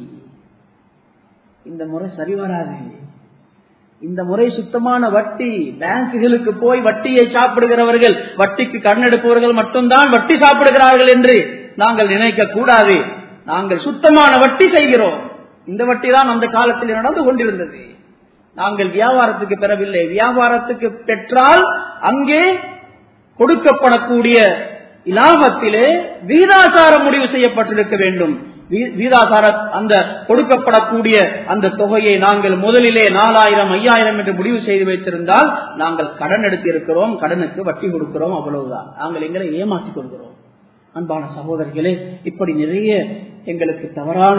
இந்த முறை சரி வராது. இந்த முறை சுத்தமான வட்டி. பேங்குகளுக்கு போய் வட்டியை சாப்பிடுகிறவர்கள், வட்டிக்கு கண்ணெடுப்பவர்கள் மட்டும்தான் வட்டி சாப்பிடுகிறார்கள் என்று நாங்கள் நினைக்க கூடாது. நாங்கள் சுத்தமான வட்டி செய்கிறோம். இந்த வட்டி தான் அந்த காலத்தில் நடந்து கொண்டிருந்தது. நாங்கள் வியாபாரத்துக்கு பெறவில்லை. வியாபாரத்துக்கு பெற்றால் அங்கே கொடுக்கப்படக்கூடிய இலாபத்திலே வீதாசாரம் முடிவு செய்யப்பட்டிருக்க வேண்டும். வீதாசார அந்த கொடுக்கப்படக்கூடிய அந்த தொகையை நாங்கள் முதலிலே 4000 5000 என்று முடிவு செய்து வைத்திருந்தால் நாங்கள் கடன் எடுத்து இருக்கிறோம், கடனுக்கு வட்டி கொடுக்கிறோம், அவ்வளவுதான். நாங்கள் எங்களை ஏமாற்றிக் கொள்கிறோம். அன்பான சகோதரர்களே, இப்படி நிறைய எங்களுக்கு தவறான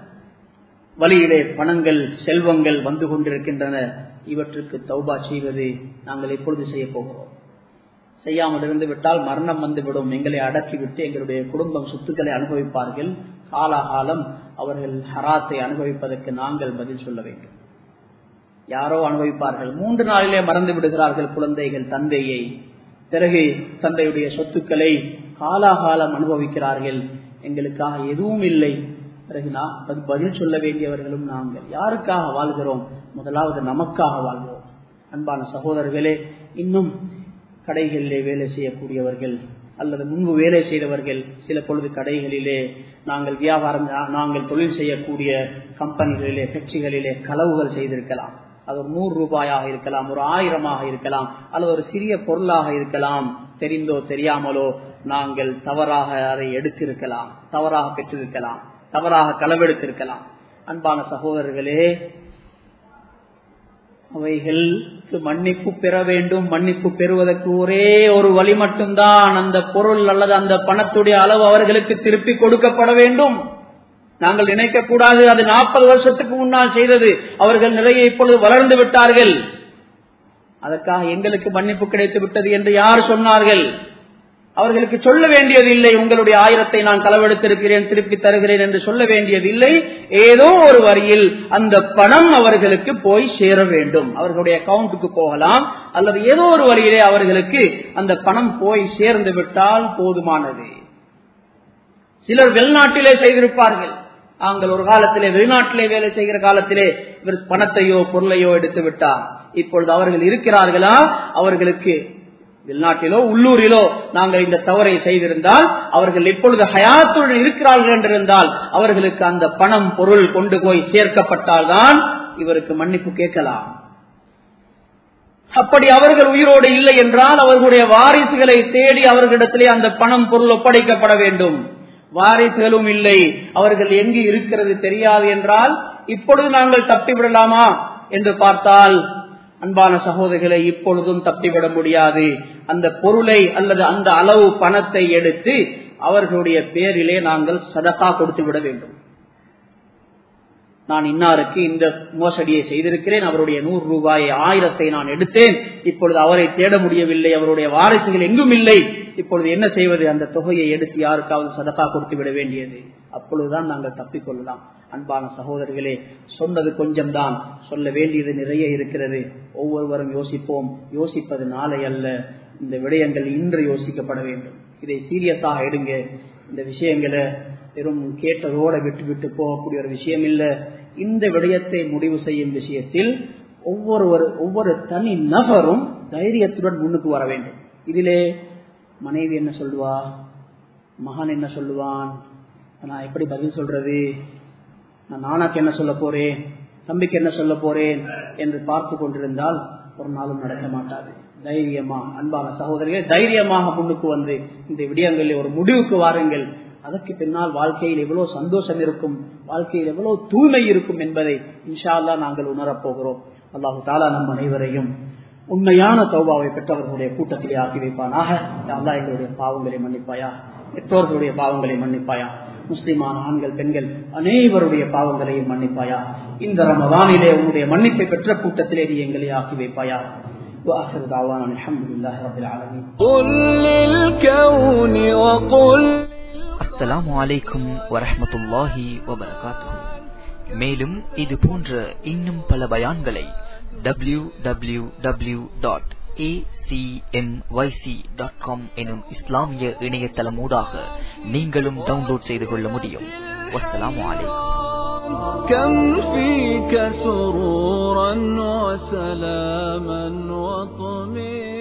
வழியிலே பணங்கள் செல்வங்கள் வந்து கொண்டிருக்கின்றன. இவற்றுக்கு தௌபா செய்வது நாங்கள் எப்பொழுது செய்ய போகிறோம்? செய்யாமல் இருந்து விட்டால் மரணம் வந்துவிடும். எங்களை அடக்கிவிட்டு எங்களுடைய குடும்பம் சொத்துக்களை அனுபவிப்பார்கள். காலாகாலம் அவர்கள் ஹராத்தை அனுபவிப்பதற்கு நாங்கள் பதில் சொல்ல வேண்டும். யாரோ அனுபவிப்பார்கள். 3 நாளிலே மறந்து விடுகிறார்கள் குழந்தைகள் தந்தையை. பிறகு தந்தையுடைய சொத்துக்களை காலாகாலம் அனுபவிக்கிறார்கள். எங்களுக்காக எதுவும் இல்லை. பிறகு பதில் சொல்ல வேண்டியவர்களும் நாங்கள். யாருக்காக வாழ்கிறோம்? முதலாவது நமக்காக வாழ்கிறோம். அன்பான சகோதரர்களே, இன்னும் கடைகளிலே வேலை செய்யக்கூடியவர்கள் அல்லது முன்பு வேலை செய்தவர்கள் சில பொழுது கடைகளிலே நாங்கள் தொழில் செய்யக்கூடிய கம்பெனிகளிலே ஃபேக்டரிகளிலே களவுகள் செய்திருக்கலாம். அது ஒரு 100 ரூபாயாக இருக்கலாம், ஒரு 1000 இருக்கலாம், அல்லது ஒரு சிறிய பொருளாக இருக்கலாம். தெரிந்தோ தெரியாமலோ நாங்கள் தவறாக அதை எடுத்திருக்கலாம், தவறாக பெற்றிருக்கலாம், தவறாக களவெடுத்திருக்கலாம். அன்பான சகோதரர்களே, அவைகளுக்கு மன்னிப்பு பெற வேண்டும். மன்னிப்பு பெறுவதற்கு ஒரே ஒரு வழி மட்டும்தான். அந்த பொருள் அல்லது அந்த பணத்துடைய அளவு அவர்களுக்கு திருப்பி கொடுக்கப்பட வேண்டும். நாங்கள் நினைக்க கூடாது அது 40 வருஷத்துக்கு முன்னால் செய்தது, அவர்கள் நிறைய இப்பொழுது வளர்ந்து விட்டார்கள், அதற்காக எங்களுக்கு மன்னிப்பு கிடைத்து விட்டது என்று யார் சொன்னார்கள்? அவர்களுக்கு சொல்ல வேண்டியது இல்லை, உங்களுடைய 1000 நான் களவெடுத்திருக்கிறேன் திருப்பி தருகிறேன் என்று சொல்ல வேண்டியது இல்லை. ஏதோ ஒரு வரியில் அந்த பணம் அவர்களுக்கு போய் சேர வேண்டும். அவர்களுடைய அக்கவுண்டுக்கு போகலாம், அல்லது ஏதோ ஒரு வழியிலே அவர்களுக்கு அந்த பணம் போய் சேர்ந்து விட்டால் போதுமானது. சிலர் வெளிநாட்டிலே செய்திருப்பார்கள். நாங்கள் ஒரு காலத்திலே வெளிநாட்டிலே வேலை செய்கிற காலத்திலே இவர் பணத்தையோ பொருளையோ எடுத்து விட்டார். இப்பொழுது அவர்கள் இருக்கிறார்களா? அவர்களுக்கு வெளிநாட்டிலோ உள்ளூரிலோ நாங்கள் இந்த தவறை செய்திருந்தால் அவர்கள் இப்பொழுது ஹயாத்துடன் இருக்கிறார்கள் என்றிருந்தால் அவர்களுக்கு அந்த பணம் பொருள் கொண்டு போய் சேர்க்கப்பட்டால்தான் இவருக்கு மன்னிப்பு கேட்கலாம். அப்படி அவர்கள் உயிரோடு இல்லை என்றால் அவர்களுடைய வாரிசுகளை தேடி அவர்களிடத்திலே அந்த பணம் பொருள் ஒப்படைக்கப்பட வேண்டும். வாரிசுகளும் இல்லை, அவர்கள் எங்கு இருக்கிறது தெரியாது என்றால் இப்பொழுது நாங்கள் தப்பிவிடலாமா என்று பார்த்தால் அன்பான சகோதரர்களை இப்பொழுதும் தப்பிவிட முடியாது. அந்த பொருளை அல்லது அந்த அளவு பணத்தை எடுத்து அவர்களுடைய பேரிலே நாங்கள் சதகா கொடுத்து விட வேண்டும். நான் இன்னாருக்கு இந்த மோசடியை செய்திருக்கிறேன், அவருடைய 100 ரூபாயை 1000 நான் எடுத்தேன், இப்பொழுது அவரை தேட முடியவில்லை, அவருடைய வாரிசுகள் எங்கும் இல்லை, இப்பொழுது என்ன செய்வது? அந்த தொகையை எடுத்து யாருக்காவது சதகா கொடுத்து விட வேண்டியது. அப்பொழுதுதான் நாங்கள் தப்பிக்கொள்ளலாம். அன்பான சகோதரர்களே, சொன்னது கொஞ்சம் தான், சொல்ல வேண்டியது நிறைய இருக்கிறது. ஒவ்வொருவரும் யோசிப்போம். யோசிப்பது நாளை அல்ல, இந்த விடயங்கள் இன்று யோசிக்கப்பட வேண்டும். இதை சீரியஸாக எடுங்க. இந்த விஷயங்களை வெறும் கேட்டதோட விட்டு விட்டு போகக்கூடிய ஒரு விஷயம் இல்ல. இந்த விடயத்தை முடிவு செய்யும் விஷயத்தில் ஒவ்வொரு தனி நபரும் தைரியத்துடன் முன்னுக்கு வர வேண்டும். இதிலே மனைவி என்ன சொல்லுவா, மகன் என்ன சொல்லுவான், நான் எப்படி பதில் சொல்றது, நான் நானாக்கு என்ன சொல்ல போறேன், தம்பிக்கு என்ன சொல்ல போறேன் என்று பார்த்து கொண்டிருந்தால் ஒரு நாளும் நடக்க மாட்டாது. தைரியமா அன்பான சகோதரிகளே, தைரியமாக முன்னுக்கு வந்து இந்த விடயங்களில் ஒரு முடிவுக்கு வாருங்கள். அதற்கு பின்னால் வாழ்க்கையில் எவ்வளவு சந்தோஷம் இருக்கும், வாழ்க்கையில் எவ்வளவு தூய்மை இருக்கும் என்பதை இன்ஷா அல்லாஹ் நாங்கள் உணரப்போகிறோம். அல்லாஹு தஆலா நம் அனைவரையும் உண்மையான தௌபாவை பெற்றவர்களுடைய கூட்டத்திலே ஆக்கி வைப்பானாக. அல்லாஹ் எங்களுடைய பாவங்களை மன்னிப்பாயா, பெற்றோர்களுடைய பாவங்களை மன்னிப்பாயா, முஸ்லிமான ஆண்கள் பெண்கள் அனைவருடைய பாவங்களையும் மன்னிப்பாயா. இந்த ரமதானிலே உன்னுடைய மன்னிப்பை பெற்ற கூட்டத்திலே நீ எங்களை ஆக்கி வைப்பாயா. وآخر دعوانا الحمد لله رب العالمين. قل للكون وقل. அஸ்ஸலாமு அலைக்கும் வரஹ்மத்துல்லாஹி வபரகாத்துஹு. மேலும் இது போன்ற இன்னும் பல பயான்களை www.acmyc.com எனும் இஸ்லாமிய இணையதளமூடாக நீங்களும் டவுன்லோட் செய்து கொள்ள முடியும். வஸ்ஸலாமு அலைக்கும். كم فيك سرورا وسلاما وطمئنانا